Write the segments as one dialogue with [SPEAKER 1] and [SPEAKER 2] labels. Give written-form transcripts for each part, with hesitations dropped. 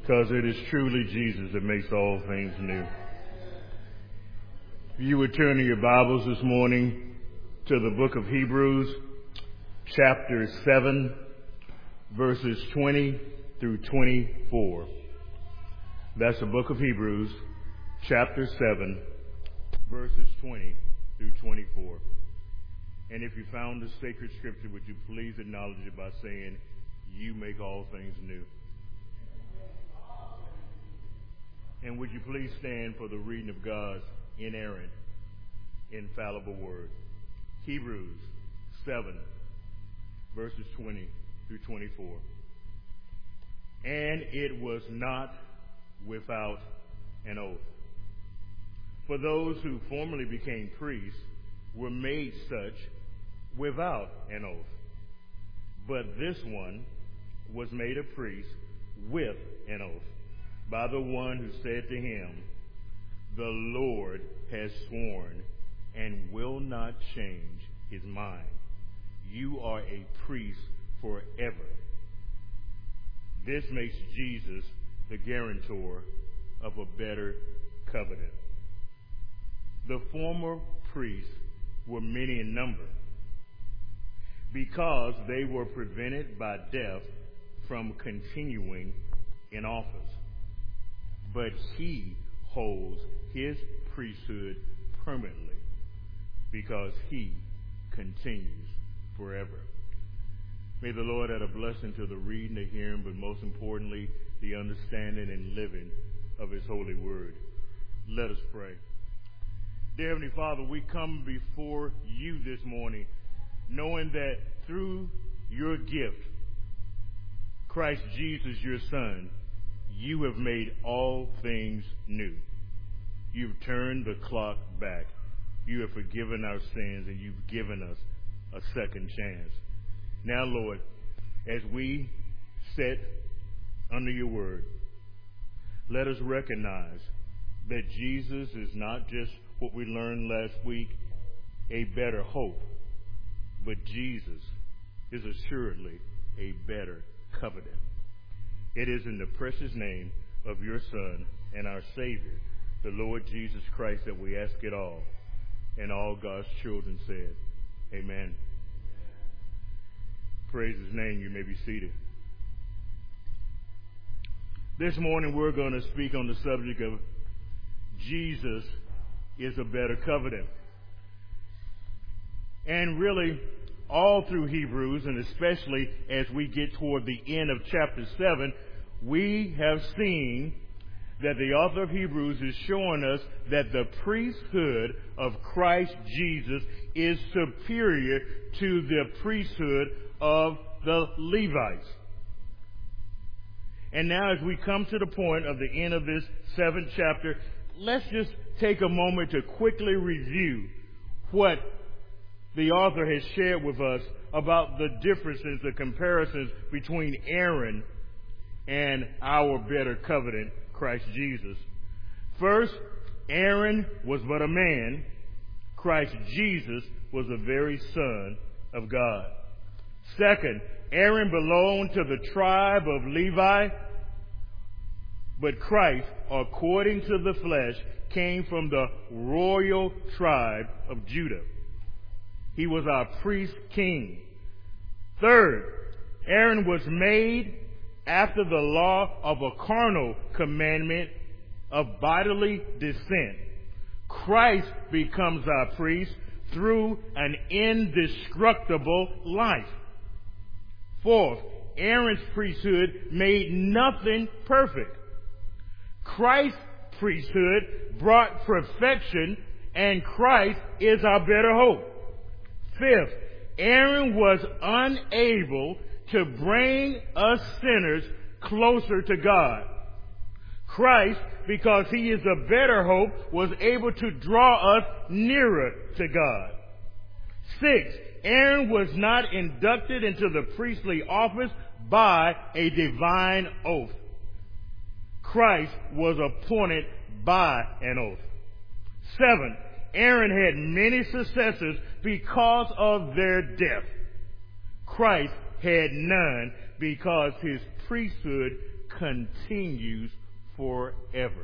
[SPEAKER 1] because it is truly Jesus that makes all things new. If you would turn to your Bibles this morning to the book of Hebrews, chapter 7, verses 20 through 24. That's the book of Hebrews, chapter 7, verses 20 through 24. And if you found the sacred scripture, would you please acknowledge it by saying, "You make all things new." And would you please stand for the reading of God's inerrant, infallible word. Hebrews 7, verses 20 through 24. And it was not without an oath. For those who formerly became priests were made such without an oath. But this one was made a priest with an oath, by the one who said to him, "The Lord has sworn and will not change his mind. You are a priest forever." This makes Jesus the guarantor of a better covenant. The former priests were many in number because they were prevented by death from continuing in office. But he holds his priesthood permanently because he continues forever. May the Lord add a blessing to the reading, the hearing, but most importantly, the understanding and living of his holy word. Let us pray. Dear Heavenly Father, we come before you this morning knowing that through your gift, Christ Jesus, your Son, you have made all things new. You've turned the clock back. You have forgiven our sins, and you've given us a second chance. Now, Lord, as we sit under your word, let us recognize that Jesus is not just what we learned last week, a better hope, but Jesus is assuredly a better covenant. It is in the precious name of your Son and our Savior, the Lord Jesus Christ, that we ask it all. And all God's children said, amen. Praise his name. You may be seated. This morning we're going to speak on the subject of Jesus is a better covenant. And really, all through Hebrews, and especially as we get toward the end of chapter 7, we have seen that the author of Hebrews is showing us that the priesthood of Christ Jesus is superior to the priesthood of the Levites. And now as we come to the point of the end of this 7th chapter, let's just take a moment to quickly review what the author has shared with us about the differences, the comparisons between Aaron and our better covenant, Christ Jesus. First, Aaron was but a man. Christ Jesus was the very Son of God. Second, Aaron belonged to the tribe of Levi, but Christ, according to the flesh, came from the royal tribe of Judah. He was our priest king. Third, Aaron was made after the law of a carnal commandment of bodily descent. Christ becomes our priest through an indestructible life. Fourth, Aaron's priesthood made nothing perfect. Christ's priesthood brought perfection, and Christ is our better hope. Fifth, Aaron was unable to bring us sinners closer to God. Christ, because he is a better hope, was able to draw us nearer to God. Sixth, Aaron was not inducted into the priestly office by a divine oath. Christ was appointed by an oath. Seventh, Aaron had many successors because of their death. Christ had none because his priesthood continues forever.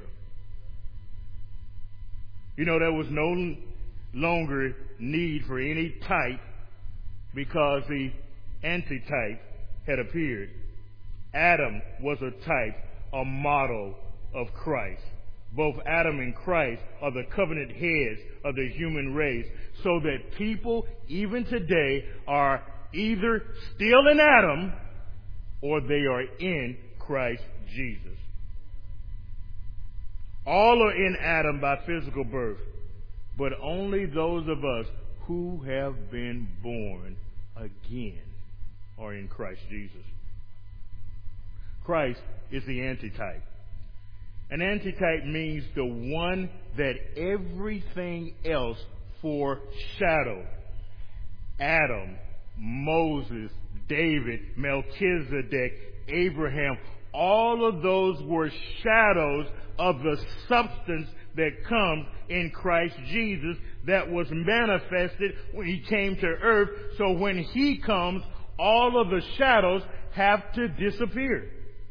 [SPEAKER 1] You know, there was no longer need for any type because the antitype had appeared. Adam was a type, a model of Christ. Both Adam and Christ are the covenant heads of the human race, so that people, even today, are either still in Adam or they are in Christ Jesus. All are in Adam by physical birth, but only those of us who have been born again are in Christ Jesus. Christ is the antitype. An antitype means the one that everything else foreshadowed. Adam, Moses, David, Melchizedek, Abraham, all of those were shadows of the substance that comes in Christ Jesus that was manifested when he came to earth. So when he comes, all of the shadows have to disappear.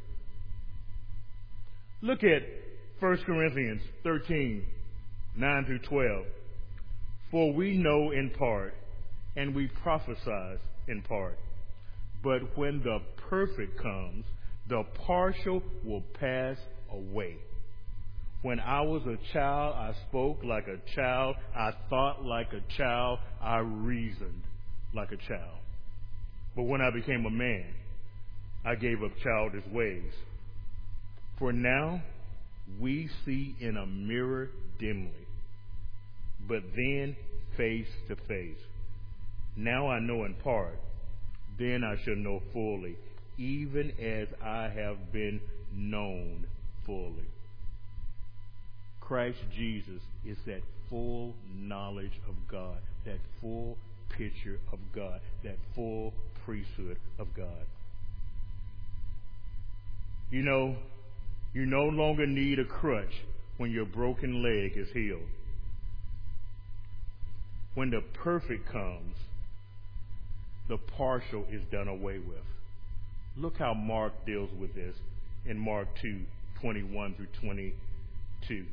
[SPEAKER 1] Look at 1 Corinthians 13, 9 through 12. For we know in part, and we prophesy in part. But when the perfect comes, the partial will pass away. When I was a child, I spoke like a child. I thought like a child. I reasoned like a child. But when I became a man, I gave up childish ways. For now, we see in a mirror dimly, but then face to face. Now I know in part, then I shall know fully, even as I have been known fully. Christ Jesus is that full knowledge of God, that full picture of God, that full priesthood of God. You know, you no longer need a crutch when your broken leg is healed. When the perfect comes, the partial is done away with. Look how Mark deals with this in Mark 2:21 through 22.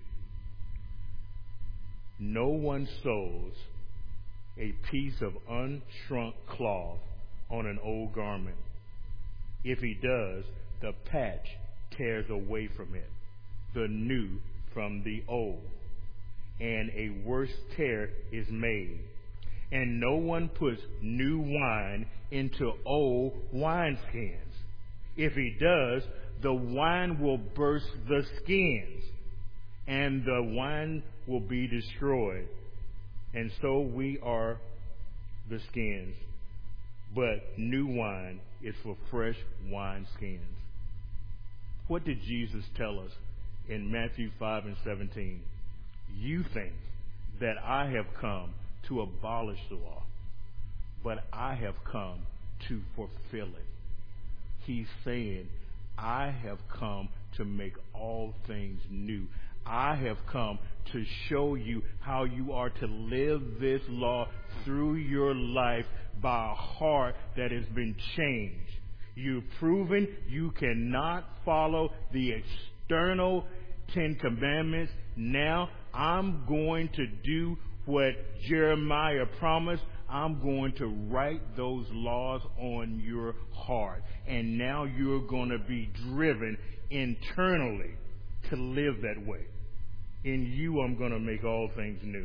[SPEAKER 1] No one sews a piece of unshrunk cloth on an old garment. If he does, the patch tears away from it, the new from the old, and a worse tear is made. And no one puts new wine into old wineskins. If he does, the wine will burst the skins, and the wine will be destroyed. And so we are the skins. But new wine is for fresh wineskins. What did Jesus tell us in Matthew 5:17? You think that I have come to abolish the law, but I have come to fulfill it. He's saying, I have come to make all things new. I have come to show you how you are to live this law through your life by a heart that has been changed. You've proven you cannot follow the external 10 Commandments. Now I'm going to do what Jeremiah promised. I'm going to write those laws on your heart. And now you're going to be driven internally to live that way. In you, I'm going to make all things new.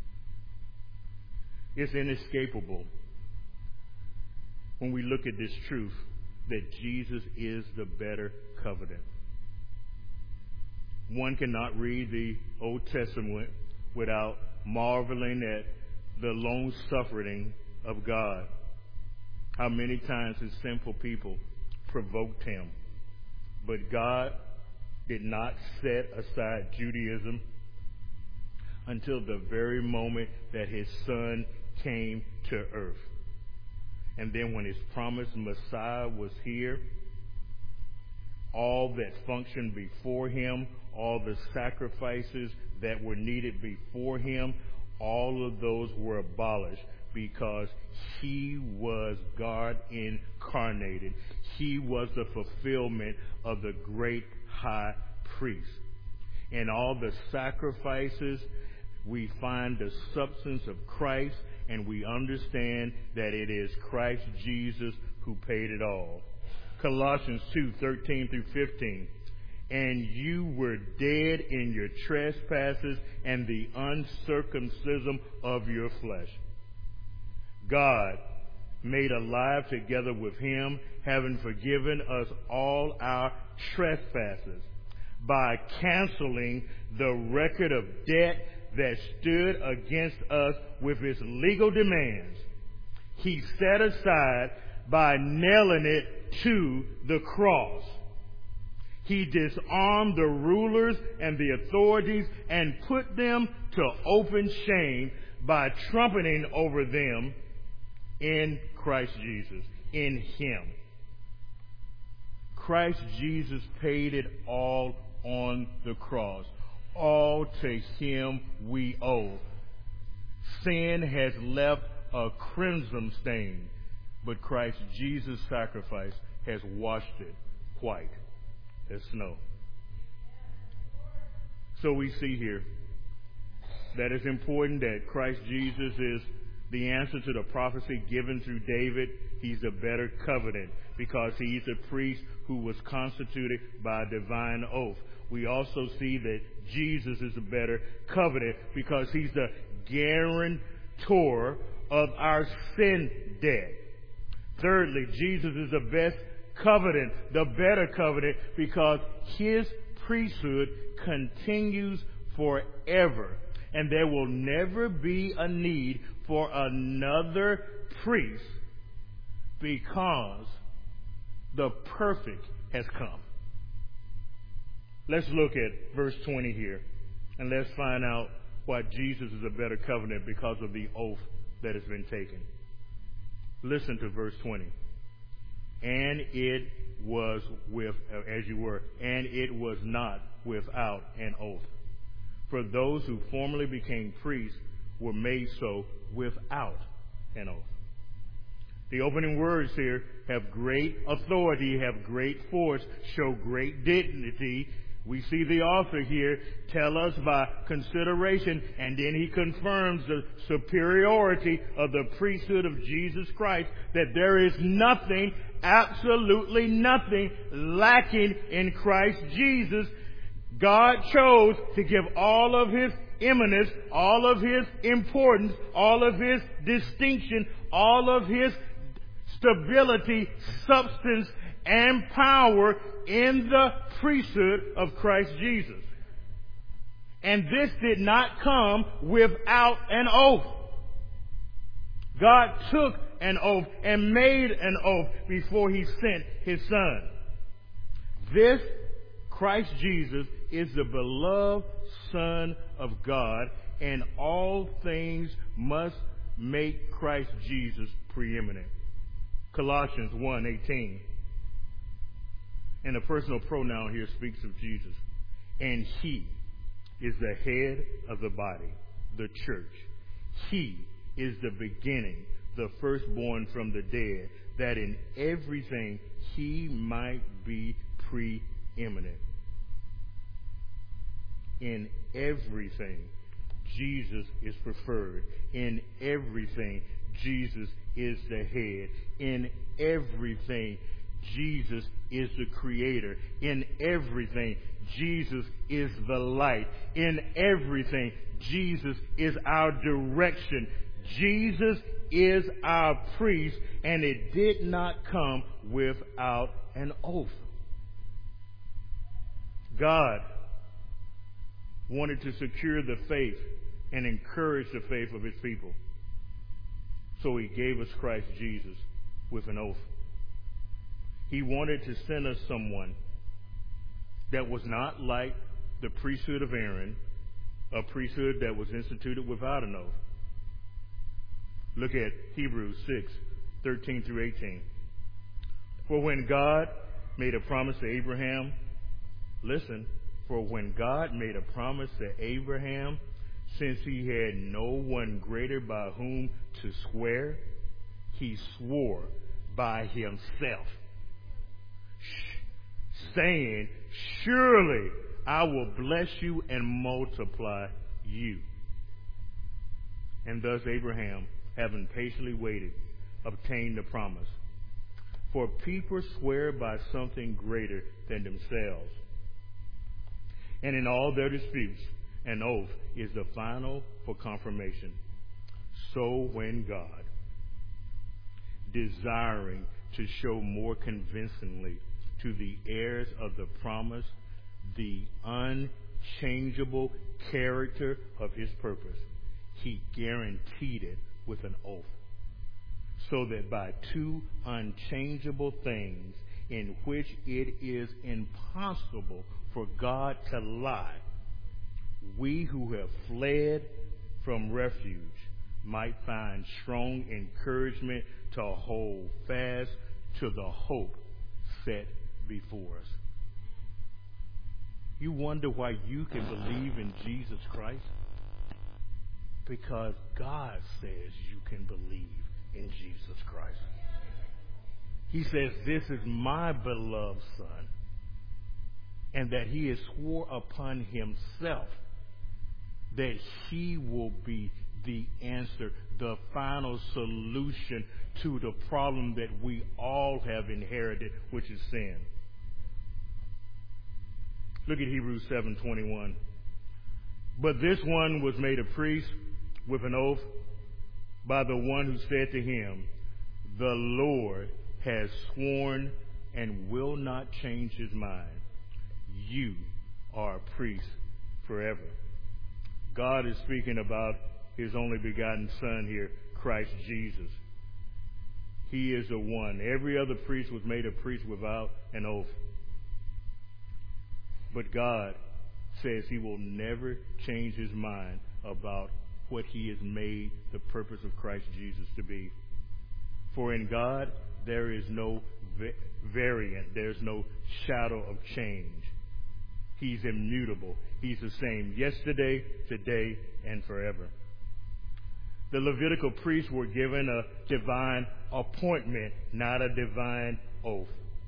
[SPEAKER 1] It's inescapable when we look at this truth that Jesus is the better covenant. One cannot read the Old Testament without marveling at the long suffering of God. How many times his sinful people provoked him. But God did not set aside Judaism until the very moment that his son came to earth. And then when his promised Messiah was here, all that functioned before him, all the sacrifices that were needed before him, all of those were abolished Because he was God incarnated. He was the fulfillment of the great high priest. In all the sacrifices, we find the substance of Christ, and we understand that it is Christ Jesus who paid it all. Colossians 2:13 through 15. And you were dead in your trespasses and the uncircumcision of your flesh. God made alive together with him, having forgiven us all our trespasses, by canceling the record of debt that stood against us with its legal demands. He set aside by nailing it to the cross. He disarmed the rulers and the authorities and put them to open shame by trumpeting over them in Christ Jesus, in him. Christ Jesus paid it all on the cross. All to him we owe. Sin has left a crimson stain, but Christ Jesus' sacrifice has washed it white as snow. So we see here that it's important that Christ Jesus is the answer to the prophecy given through David. He's a better covenant because he's a priest who was constituted by divine oath. We also see that Jesus is a better covenant because he's the guarantor of our sin debt. Thirdly, Jesus is the best covenant, the better covenant, because his priesthood continues forever. And there will never be a need for another priest because the perfect has come. Let's look at verse 20 here, and let's find out why Jesus is a better covenant because of the oath that has been taken. Listen to verse 20. And it was and it was not without an oath. For those who formerly became priests were made so without an oath. The opening words here have great authority, have great force, show great dignity. We see the author here tell us by consideration, and then he confirms the superiority of the priesthood of Jesus Christ, that there is nothing, absolutely nothing lacking in Christ Jesus. God chose to give all of his eminence, all of his importance, all of his distinction, all of his stability, substance, and power in the priesthood of Christ Jesus. And this did not come without an oath. God took an oath and made an oath before he sent his Son. This Christ Jesus is the beloved Son of God, and all things must make Christ Jesus preeminent. Colossians 1:18. And the personal pronoun here speaks of Jesus. And he is the head of the body, the church. He is the beginning, the firstborn from the dead, that in everything he might be preeminent. In everything, Jesus is preferred. In everything, Jesus is the head. In everything, Jesus is the creator. In everything, Jesus is the light. In everything, Jesus is our direction. Jesus is our priest, and it did not come without an oath. God wanted to secure the faith and encourage the faith of his people. So he gave us Christ Jesus with an oath. He wanted to send us someone that was not like the priesthood of Aaron, a priesthood that was instituted without an oath. Look at Hebrews 6:13 through 18. For when God made a promise to Abraham, listen, for when God made a promise to Abraham, since he had no one greater by whom to swear, he swore by himself, saying, surely I will bless you and multiply you. And thus Abraham, having patiently waited, obtained the promise. For people swear by something greater than themselves. And in all their disputes, an oath is the final for confirmation. So when God, desiring to show more convincingly to the heirs of the promise the unchangeable character of his purpose, he guaranteed it with an oath, so that by two unchangeable things in which it is impossible for God to lie, we who have fled from refuge might find strong encouragement to hold fast to the hope set before us. You wonder why you can believe in Jesus Christ? Because God says you can believe in Jesus Christ. He says, this is my beloved Son, and that he has swore upon himself that he will be the answer, the final solution to the problem that we all have inherited, which is sin. Look at Hebrews 7:21. But this one was made a priest with an oath by the one who said to him, the Lord has sworn and will not change his mind. You are a priest forever. God is speaking about his only begotten Son here, Christ Jesus. He is the one. Every other priest was made a priest without an oath. But God says he will never change his mind about what he has made the purpose of Christ Jesus to be. For in God there is no variant. There's no shadow of change. He's immutable. He's the same yesterday, today, and forever. The Levitical priests were given a divine appointment, not a divine oath.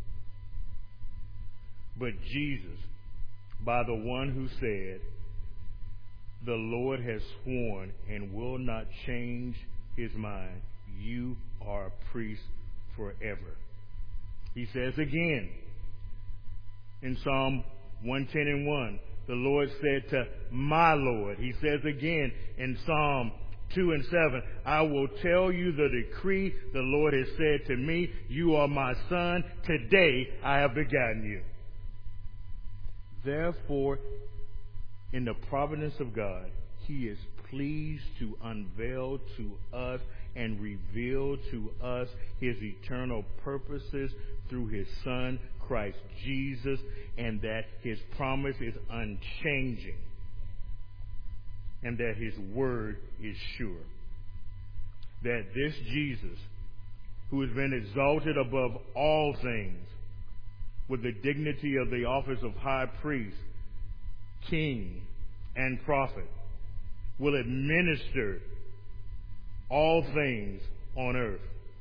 [SPEAKER 1] But Jesus, by the one who said, the Lord has sworn and will not change his mind, you are a priest forever. He says again in Psalm 110:1, the Lord said to my Lord. He says again in Psalm 2:7, I will tell you the decree the Lord has said to me, you are my son, today I have begotten you. Therefore, in the providence of God, he is pleased to unveil to us and reveal to us his eternal purposes through his Son, Christ Jesus, and that his promise is unchanging, and that his word is sure. That this Jesus, who has been exalted above all things, with the dignity of the office of high priest, king, and prophet, will administer all things on earth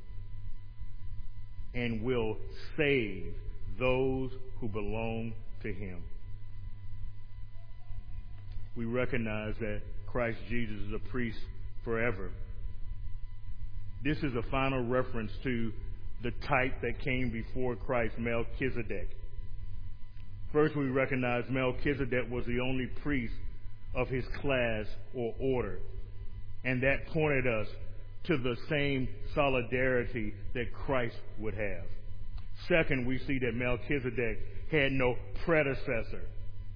[SPEAKER 1] and will save those who belong to him. We recognize that Christ Jesus is a priest forever. This is a final reference to the type that came before Christ, Melchizedek. First, we recognize Melchizedek was the only priest of his class or order, and that pointed us to the same solidarity that Christ would have. Second, we see that Melchizedek had no predecessor,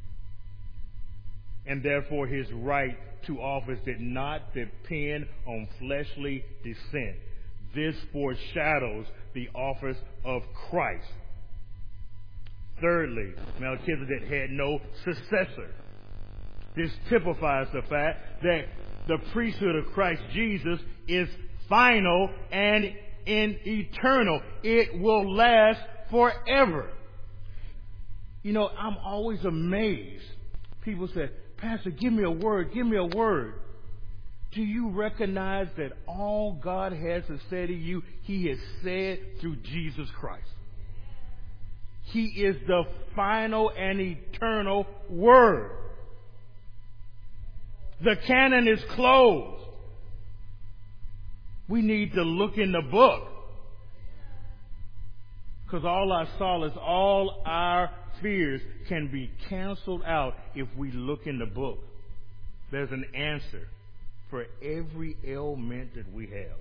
[SPEAKER 1] and therefore his right to office did not depend on fleshly descent. This foreshadows the office of Christ. Thirdly, Melchizedek had no successor. This typifies the fact that the priesthood of Christ Jesus is final and eternal. It will last forever. You know, I'm always amazed. People say, Pastor, give me a word, give me a word. Do you recognize that all God has to say to you, He has said through Jesus Christ? He is the final and eternal Word. The canon is closed. We need to look in the book. Because all our solace, all our fears can be canceled out if we look in the book. There's an answer for every ailment that we have.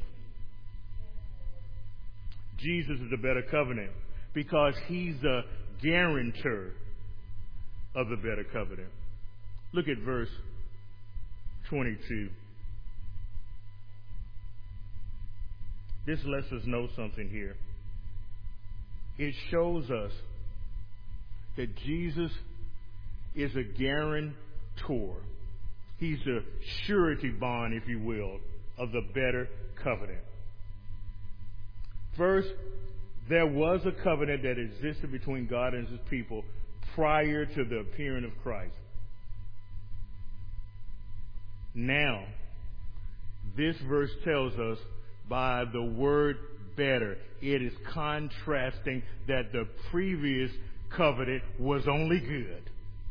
[SPEAKER 1] Jesus is the better covenant because He's the guarantor of the better covenant. Look at verse 22. This lets us know something here. It shows us that Jesus is a guarantor. He's the surety bond, if you will, of the better covenant. First, there was a covenant that existed between God and His people prior to the appearing of Christ. Now, this verse tells us by the word better, it is contrasting that the previous covenant was only good.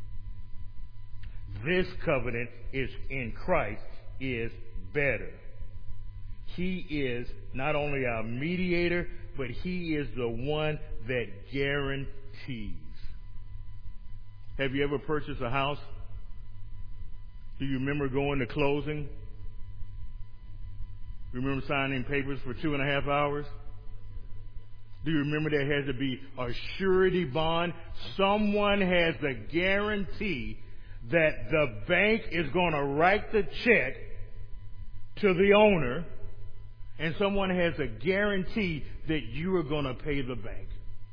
[SPEAKER 1] This covenant is in Christ is better. He is not only our mediator, but He is the one that guarantees. Have you ever purchased a house? Do you remember going to closing? Remember signing papers for 2.5 hours? Do you remember there has to be a surety bond? Someone has the guarantee that the bank is going to write the check to the owner, and someone has a guarantee that you are going to pay the bank.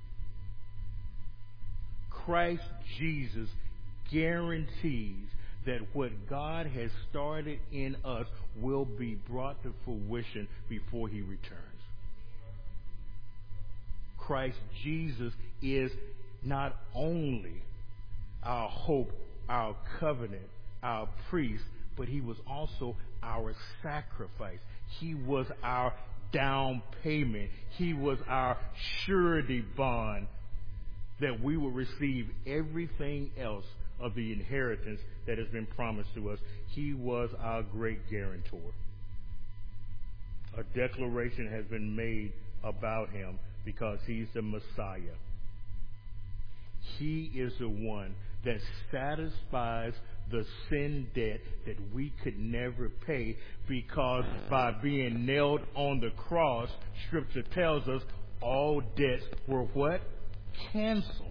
[SPEAKER 1] Christ Jesus guarantees that what God has started in us will be brought to fruition before He returns. Christ Jesus is not only our hope, our covenant, our priest, but He was also our sacrifice. He was our down payment. He was our surety bond that we will receive everything else of the inheritance that has been promised to us. He was our great guarantor. A declaration has been made about Him because He's the Messiah. He is the one that satisfies the sin debt that we could never pay, because by being nailed on the cross, Scripture tells us all debts were what? Canceled.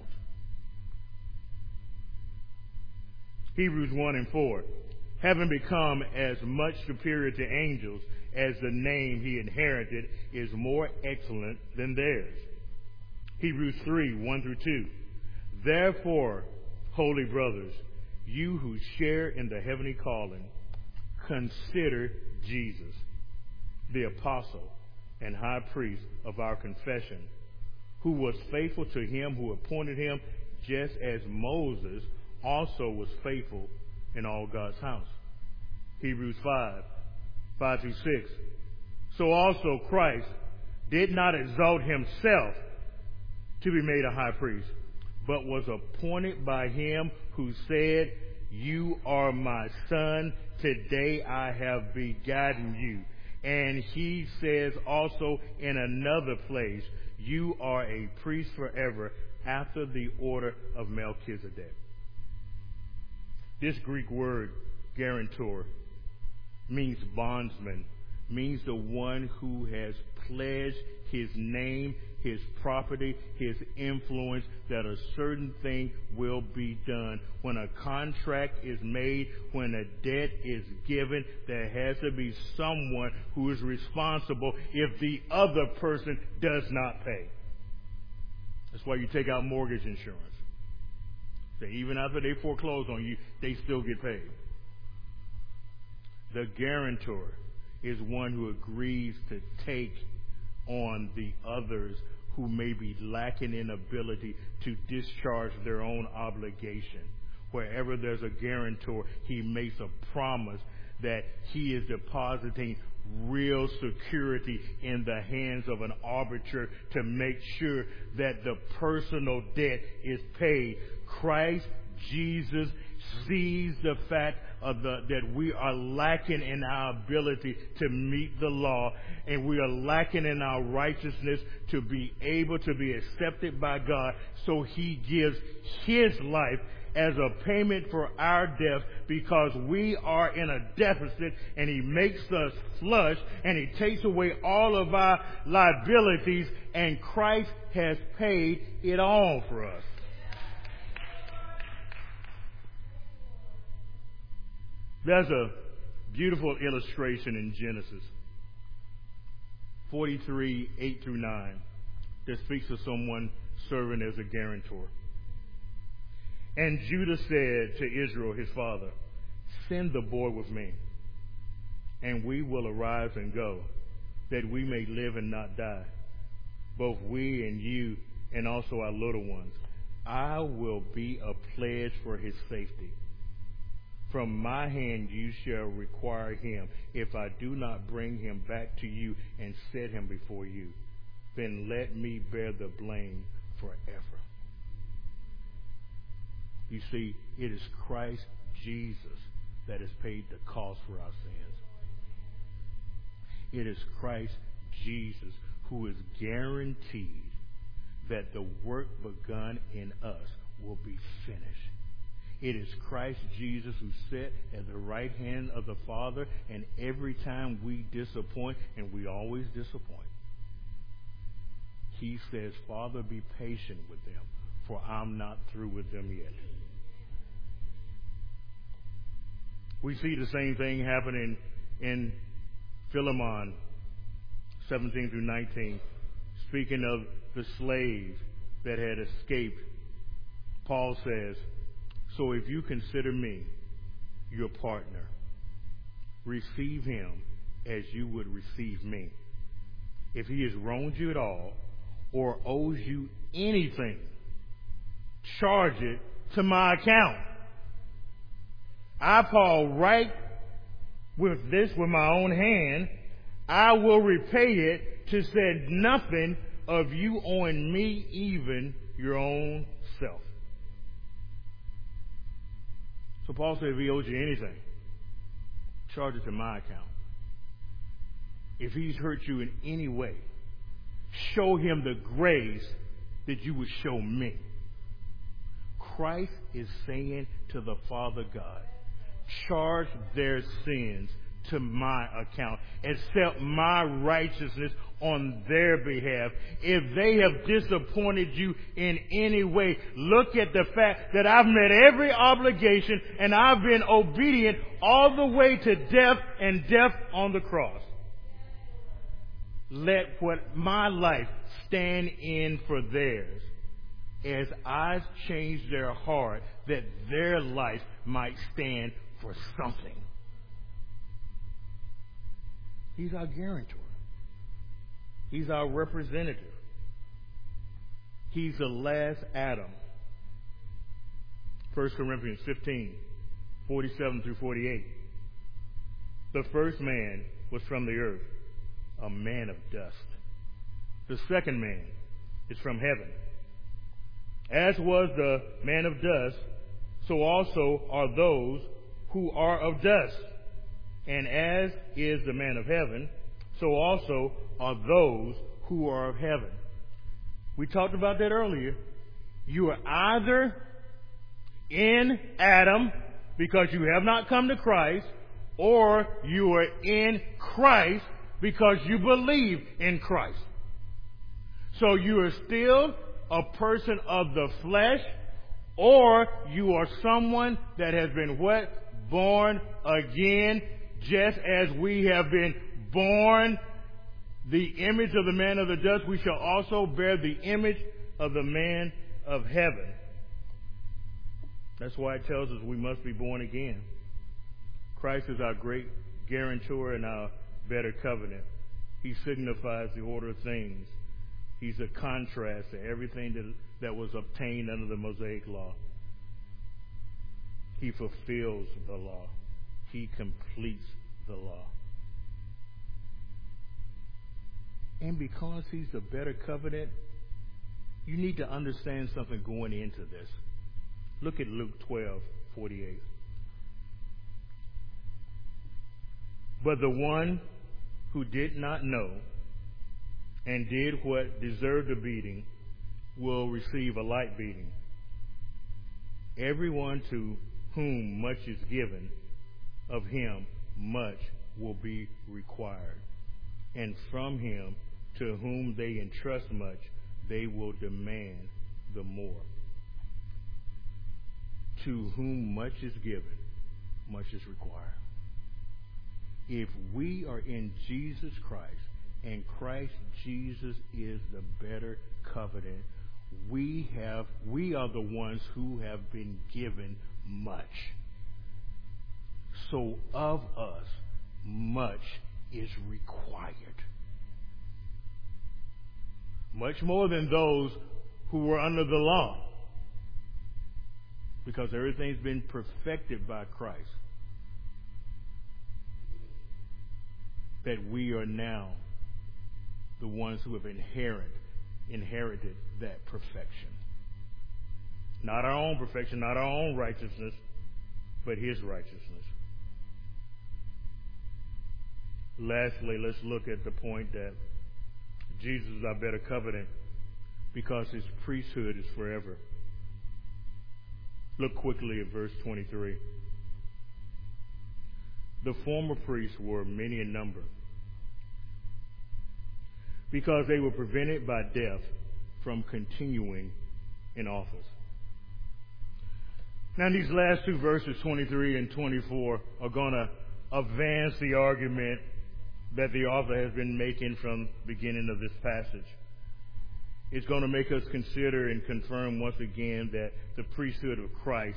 [SPEAKER 1] Hebrews 1:4. Having become as much superior to angels as the name He inherited is more excellent than theirs. Hebrews 3:1-2. Therefore, holy brothers, you who share in the heavenly calling, consider Jesus, the apostle and high priest of our confession, who was faithful to Him who appointed him, just as Moses also was faithful in all God's house. Hebrews 5:5-6. So also Christ did not exalt Himself to be made a high priest, but was appointed by Him who said, you are my son, today I have begotten you. And He says also in another place, you are a priest forever after the order of Melchizedek. This Greek word, guarantor, means bondsman, means the one who has pledged his name, his property, his influence, that a certain thing will be done. When a contract is made, when a debt is given, there has to be someone who is responsible if the other person does not pay. That's why you take out mortgage insurance. So even after they foreclose on you, they still get paid. The guarantor is one who agrees to take on the others who may be lacking in ability to discharge their own obligation. Wherever there's a guarantor, he makes a promise that he is depositing real security in the hands of an arbiter to make sure that the personal debt is paid. Christ Jesus sees the fact that we are lacking in our ability to meet the law, and we are lacking in our righteousness to be able to be accepted by God. So he gives his life as a payment for our debt because we are in a deficit, and he makes us flush, and he takes away all of our liabilities, and Christ has paid it all for us. There's a beautiful illustration in Genesis 43, 8 through 9 that speaks of someone serving as a guarantor. And Judah said to Israel, his father, "Send the boy with me, and we will arise and go, that we may live and not die, both we and you, and also our little ones. I will be a pledge for his safety. From my hand you shall require him. If I do not bring him back to you and set him before you, then let me bear the blame forever." You see, it is Christ Jesus that has paid the cost for our sins. It is Christ Jesus who is guaranteed that the work begun in us will be finished. It is Christ Jesus who sat at the right hand of the Father, and every time we disappoint, and we always disappoint, he says, "Father, be patient with them, for I'm not through with them yet." We see the same thing happening in Philemon 17 through 19. Speaking of the slave that had escaped, Paul says, "So if you consider me your partner, receive him as you would receive me. If he has wronged you at all or owes you anything, charge it to my account. I, Paul, write with my own hand. I will repay it, to say nothing of you owing me even your own self." So Paul said, if he owes you anything, charge it to my account. If he's hurt you in any way, show him the grace that you would show me. Christ is saying to the Father God, charge their sins to my account. Accept my righteousness on their behalf. If they have disappointed you in any way, look at the fact that I've met every obligation and I've been obedient all the way to death, and death on the cross. Let what my life stand in for theirs, as I change their heart, that their life might stand for something. He's our guarantor. He's our representative. He's the last Adam. 1 Corinthians 15, 47 through 48. The first man was from the earth, a man of dust. The second man is from heaven. As was the man of dust, so also are those who are of dust. And as is the man of heaven, so also are those who are of heaven. We talked about that earlier. You are either in Adam because you have not come to Christ, or you are in Christ because you believe in Christ. So you are still a person of the flesh, or you are someone that has been what? Born again, just as we have been born the image of the man of the dust, we shall also bear the image of the man of heaven. That's why it tells us we must be born again. Christ is our great guarantor and our better covenant. He signifies the order of things. He's a contrast to everything that was obtained under the Mosaic law. He fulfills the law. He completes the law. And because he's the better covenant, you need to understand something going into this. Look at Luke 12:48. But the one who did not know and did what deserved a beating will receive a light beating. Everyone to whom much is given, of him much will be required. And from him to whom they entrust much, they will demand the more. To whom much is given, much is required. If we are in Jesus Christ, and Christ Jesus is the better covenant, we are the ones who have been given much. So of us, much is required. Much more than those who were under the law, because everything's been perfected by Christ. That we are now the ones who have inherited that perfection. Not our own perfection, not our own righteousness, but his righteousness. Lastly, let's look at the point that Jesus is our better covenant because his priesthood is forever. Look quickly at verse 23. The former priests were many in number because they were prevented by death from continuing in office. Now, these last two verses, 23 and 24, are going to advance the argument that the author has been making from the beginning of this passage. It's going to make us consider and confirm once again that the priesthood of Christ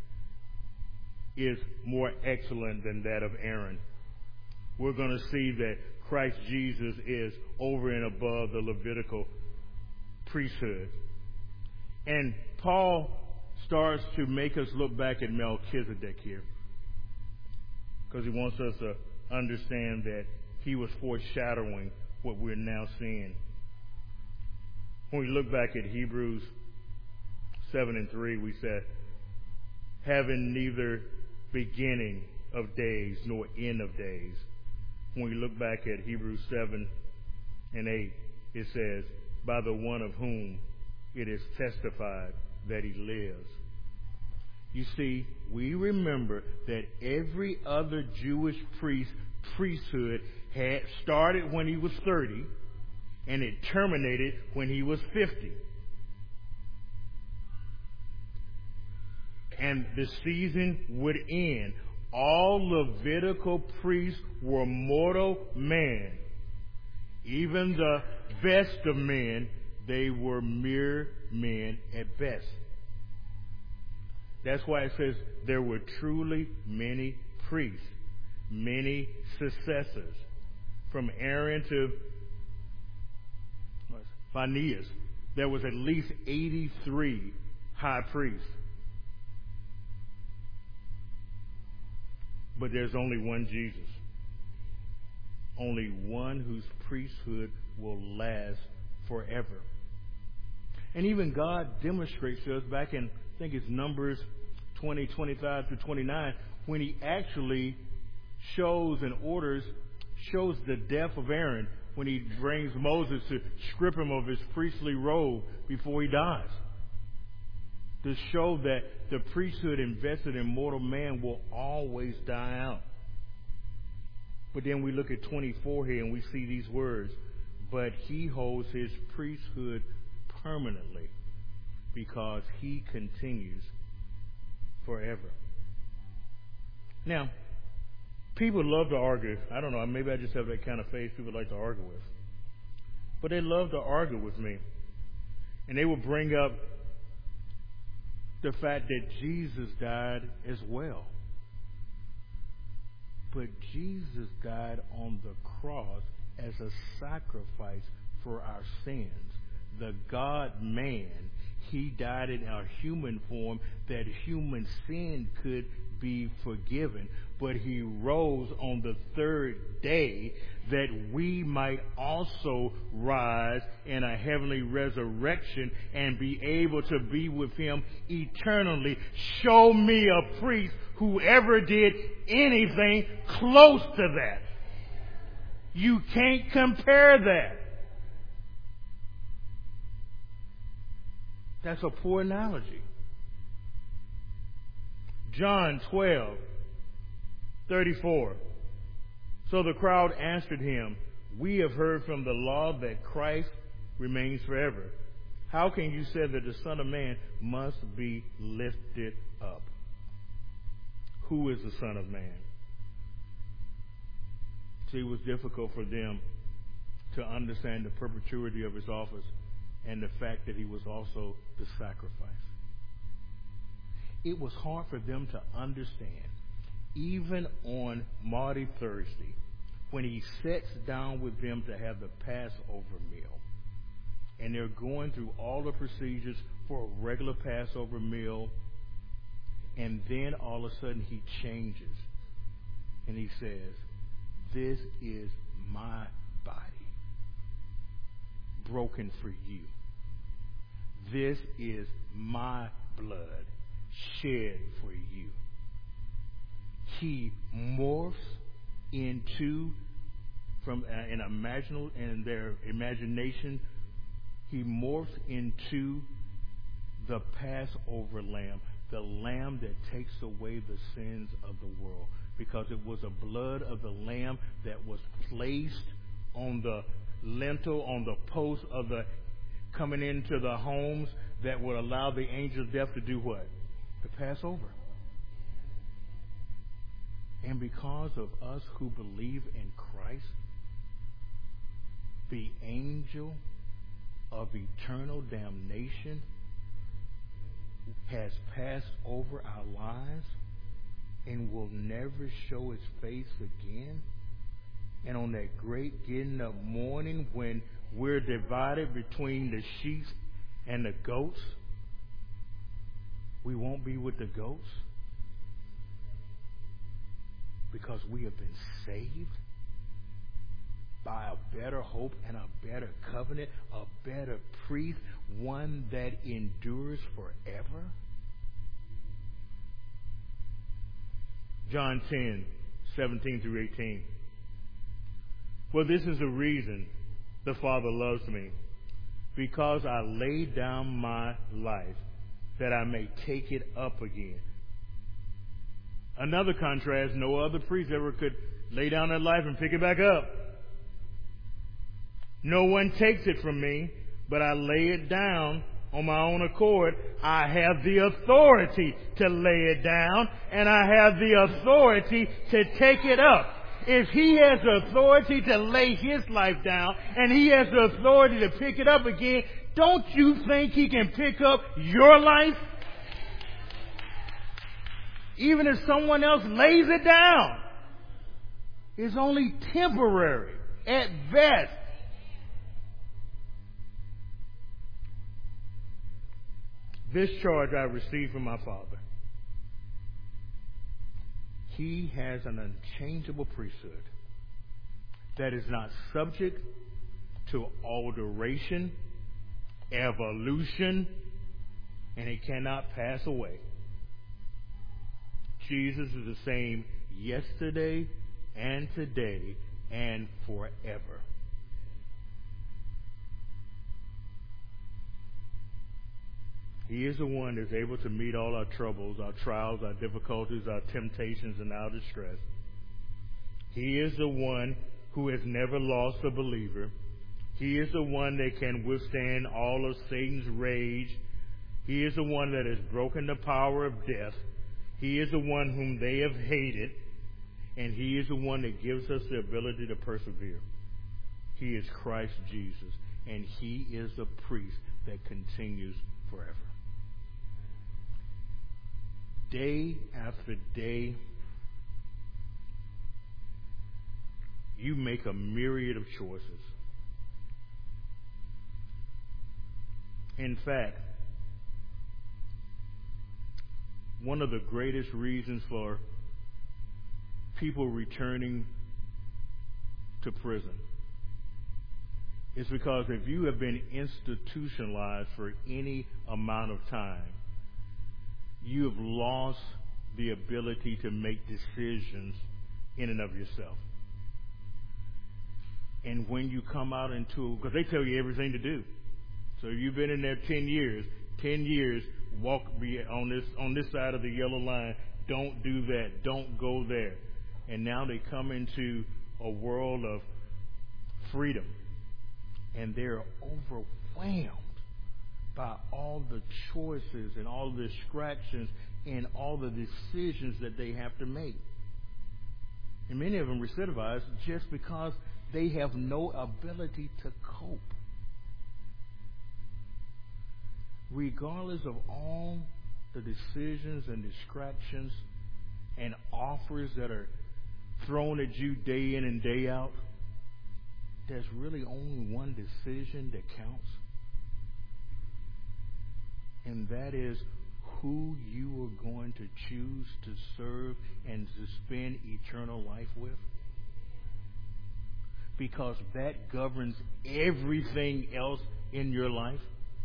[SPEAKER 1] is more excellent than that of Aaron. We're going to see that Christ Jesus is over and above the Levitical priesthood. And Paul starts to make us look back at Melchizedek here, because he wants us to understand that he was foreshadowing what we're now seeing. When we look back at Hebrews 7:3, we said, having neither beginning of days nor end of days. When we look back at Hebrews 7:8, it says, by the one of whom it is testified that he lives. You see, we remember that every other Jewish priesthood had started when he was 30, and it terminated when he was 50. And the season would end. All Levitical priests were mortal men. Even the best of men, they were mere men at best. That's why it says there were truly many priests, many successors. From Aaron to Phinehas, there was at least 83 high priests. But there's only one Jesus. Only one whose priesthood will last forever. And even God demonstrates to us back in, I think it's Numbers 20, 25 through 29, when he actually shows the death of Aaron when he brings Moses to strip him of his priestly robe before he dies, to show that the priesthood invested in mortal man will always die out. But then we look at 24 here and we see these words, but he holds his priesthood permanently because he continues forever. Now, people love to argue. I don't know, maybe I just have that kind of faith people like to argue with. But they love to argue with me. And they will bring up the fact that Jesus died as well. But Jesus died on the cross as a sacrifice for our sins. The God-man, He died in our human form that human sin could be forgiven. But he rose on the third day that we might also rise in a heavenly resurrection and be able to be with him eternally. Show me a priest who ever did anything close to that. You can't compare that. That's a poor analogy. John 12:34. So the crowd answered him, "We have heard from the law that Christ remains forever. How can you say that the Son of Man must be lifted up?" Who is the Son of Man? See, it was difficult for them to understand the perpetuity of his office and the fact that he was also the sacrifice. It was hard for them to understand, even on Maundy Thursday, when he sits down with them to have the Passover meal. And they're going through all the procedures for a regular Passover meal. And then all of a sudden he changes. And he says, "This is my body, broken for you. This is my blood, shed for you." He morphs into, in their imagination, he morphs into the Passover lamb, the lamb that takes away the sins of the world, because it was the blood of the lamb that was placed on the lintel, on the post of the coming into the homes that would allow the angel of death to do what? To pass over. And because of us who believe in Christ, the angel of eternal damnation has passed over our lives and will never show its face again. And on that great getting up morning when we're divided between the sheep and the goats, we won't be with the goats because we have been saved by a better hope and a better covenant, a better priest, one that endures forever. John 10:17-18. For this is the reason the Father loves me, because I laid down my life that I may take it up again. Another contrast, no other priest ever could lay down their life and pick it back up. No one takes it from me, but I lay it down on my own accord. I have the authority to lay it down, and I have the authority to take it up. If he has the authority to lay his life down, and he has the authority to pick it up again, don't you think he can pick up your life? Even if someone else lays it down, it's only temporary at best. This charge I received from my Father. He has an unchangeable priesthood that is not subject to alteration, evolution, and it cannot pass away. Jesus is the same yesterday and today and forever. He is the one that's able to meet all our troubles, our trials, our difficulties, our temptations, and our distress. He is the one who has never lost a believer. He is the one that can withstand all of Satan's rage. He is the one that has broken the power of death. He is the one whom they have hated. And he is the one that gives us the ability to persevere. He is Christ Jesus. And he is the priest that continues forever. Day after day, you make a myriad of choices. In fact, one of the greatest reasons for people returning to prison is because if you have been institutionalized for any amount of time, you have lost the ability to make decisions in and of yourself. And when you come out into, because they tell you everything to do. So you've been in there 10 years, walk on this side of the yellow line, don't do that, don't go there. And now they come into a world of freedom, and they're overwhelmed by all the choices and all the distractions and all the decisions that they have to make. And many of them recidivize just because they have no ability to cope. Regardless of all the decisions and distractions and offers that are thrown at you day in and day out, there's really only one decision that counts. And that is who you are going to choose to serve and to spend eternal life with. Because that governs everything else in your life.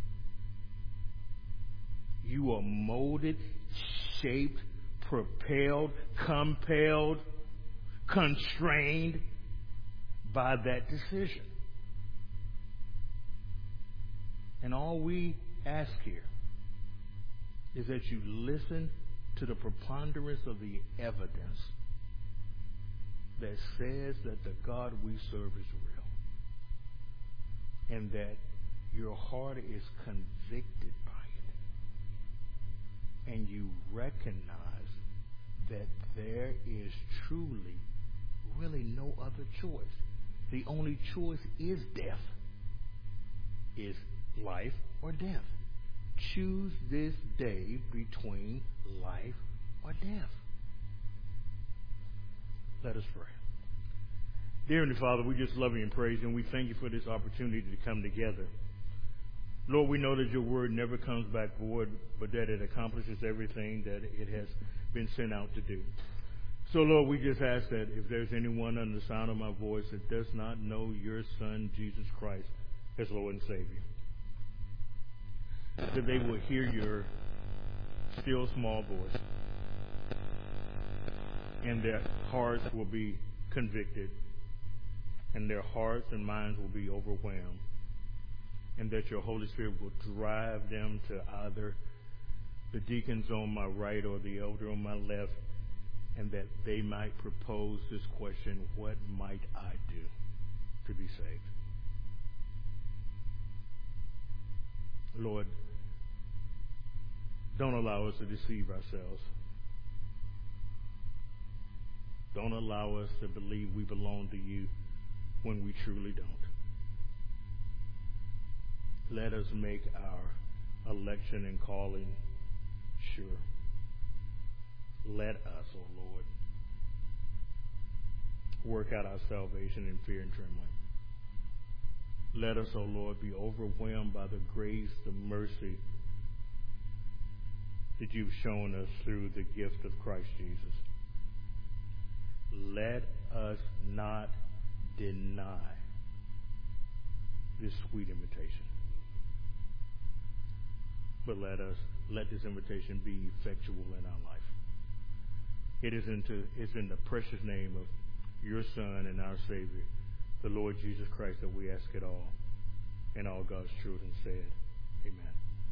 [SPEAKER 1] You are molded, shaped, propelled, compelled, constrained by that decision. And all we ask here is that you listen to the preponderance of the evidence that says that the God we serve is real, and that your heart is convicted by it, and you recognize that there is truly, really no other choice. The only choice is death, is life or death. Choose this day between life or death. Let us pray. Dear Heavenly Father, we just love you and praise you, and we thank you for this opportunity to come together. Lord, we know that your word never comes back void, but that it accomplishes everything that it has been sent out to do. So, Lord, we just ask that if there's anyone under the sound of my voice that does not know your Son, Jesus Christ, as Lord and Savior, that they will hear your still small voice, and their hearts will be convicted, and their hearts and minds will be overwhelmed, and that your Holy Spirit will drive them to either the deacons on my right or the elder on my left, and that they might propose this question: what might I do to be saved? Lord, don't allow us to deceive ourselves. Don't allow us to believe we belong to you when we truly don't. Let us make our election and calling sure. Let us, O Lord, work out our salvation in fear and trembling. Let us, O Lord, be overwhelmed by the grace, the mercy that you've shown us through the gift of Christ Jesus. Let us not deny this sweet invitation, but let this invitation be effectual in our life. It's in the precious name of your Son and our Savior, the Lord Jesus Christ, that we ask it all, and all God's children said, amen.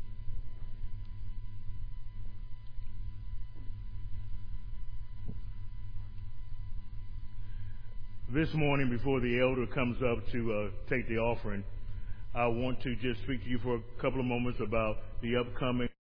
[SPEAKER 1] This morning, before the elder comes up to take the offering, I want to just speak to you for a couple of moments about the upcoming